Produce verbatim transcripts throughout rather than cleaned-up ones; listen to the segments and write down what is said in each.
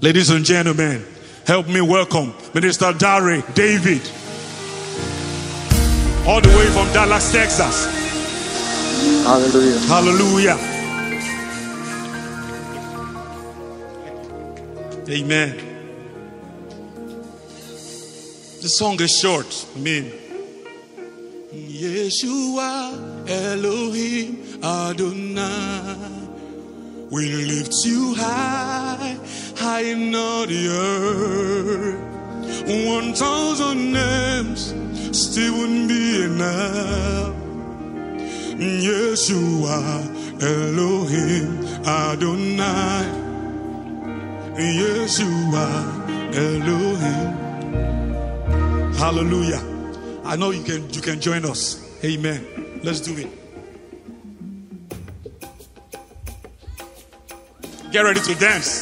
Ladies and gentlemen, help me welcome Minister Dare David, all the way from Dallas, Texas. Hallelujah. Hallelujah. Amen. The song is short. I mean, Yeshua Elohim Adonai, we lift you high, high in all the earth. One thousand names still wouldn't be enough. Yeshua Elohim Adonai, Yeshua Elohim. Hallelujah. I know you can you can join us. Amen. Let's do it. Get ready to dance.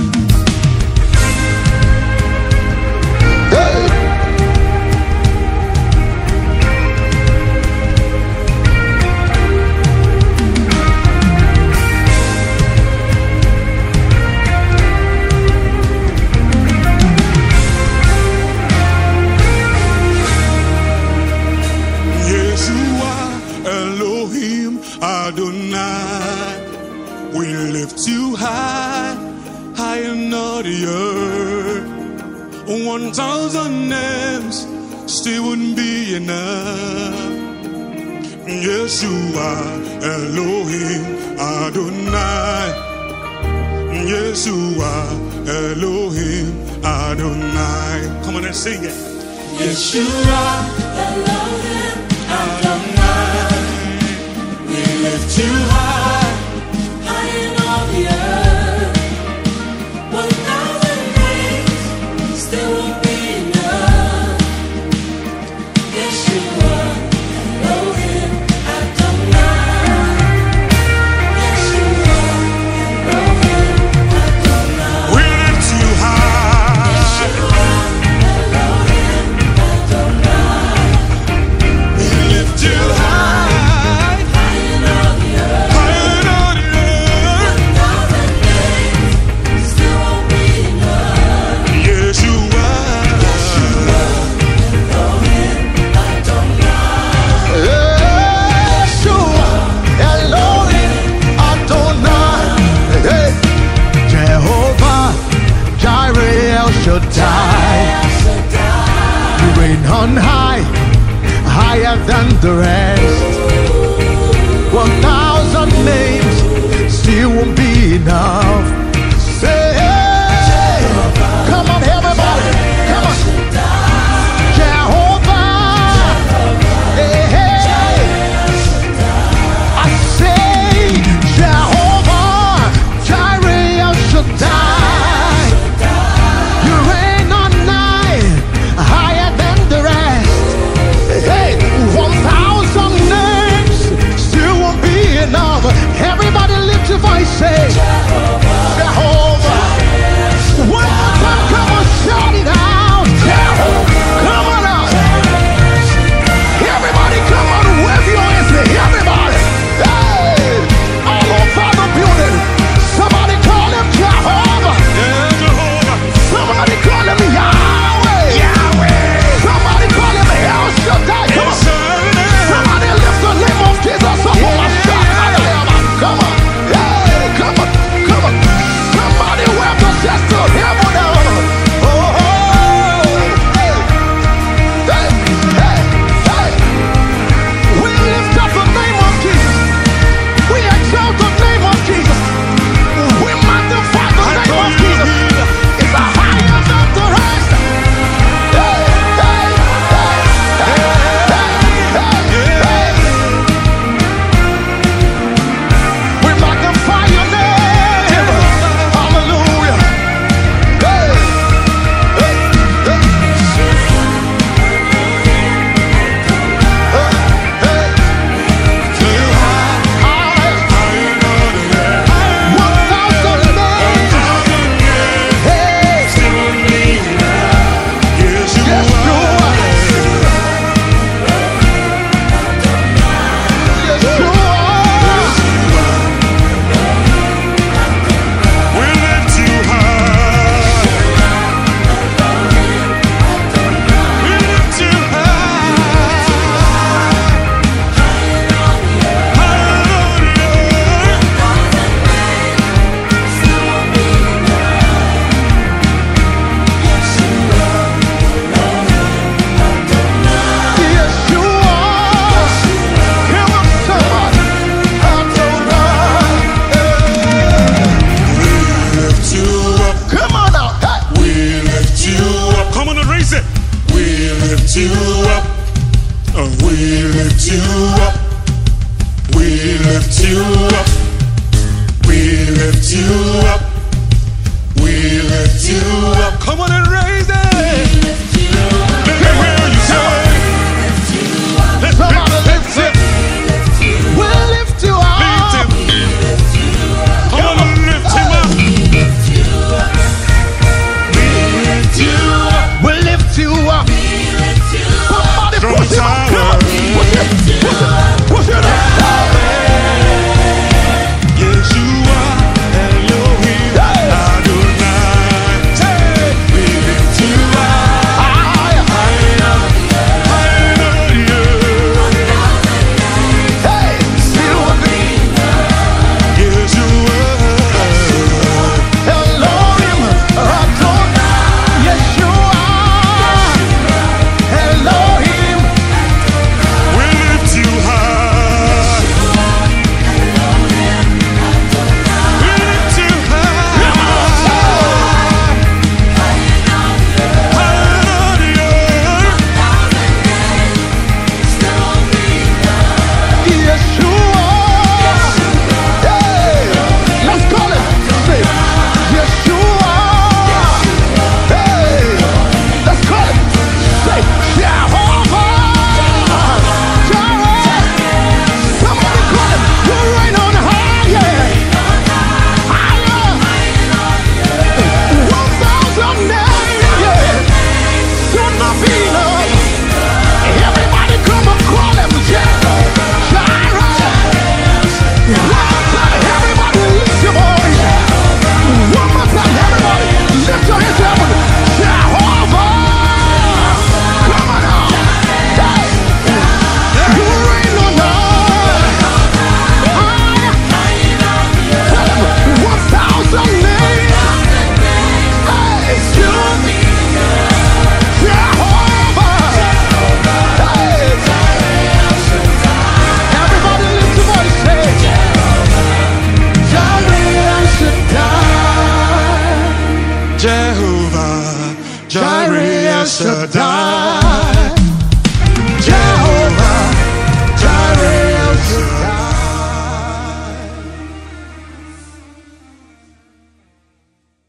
Adonai, we lift you high, high in all the earth. One thousand names still wouldn't be enough. Yeshua Elohim Adonai, Yeshua Elohim Adonai. Come on and sing it. Yeshua Elohim Adonai, we lift you high, high in all the earth. One thousand names still won't be enough. Yeshua Elohim Adonai, Yeshua Elohim Adonai, we lift you high. Yeshua Elohim Adonai, we lift you high. You reign on high, higher than the rest. One thousand names still won't be enough. Say, hey, come on, everybody, come on. Jehovah, hey, hey. I say, Jehovah, Jireh, El Shaddai. One thousand lift you up. We lift you up. We lift you up. We lift you up. We lift you up. Come on and raise it. Let me hear you say. Let's Somebody lift it. We'll lift you up. Come on and lift him up. We'll lift you up. Somebody From push the it up. Come on. Push it. Push it. Push it up. Yes, you are Elohim Adonai. We lift you up. Higher. Hallelujah. Hey, still with me. Yes, you are. Elohim Adonai. Yes, you are. Elohim. We lift you high. We lift you high. Hallelujah. Yes, you are. Hey, let's call it. Say, yes, you are. Hey, let's call it. Say, Jehovah. Jireh. Somebody call it. You reign on high. Yeah. Higher. One thousand names. Yeah. Soon not be enough. Everybody come and call him Jireh. One more time, everybody lift your voice. One more time, everybody lift your hands up. Jehovah. Come on now. Hey. You reign on high. Tell him, one thousand names. Hey. Jehovah. Hey. Everybody lift your voice. Say, Jireh Shaddai. Jehovah Jireh Shaddai.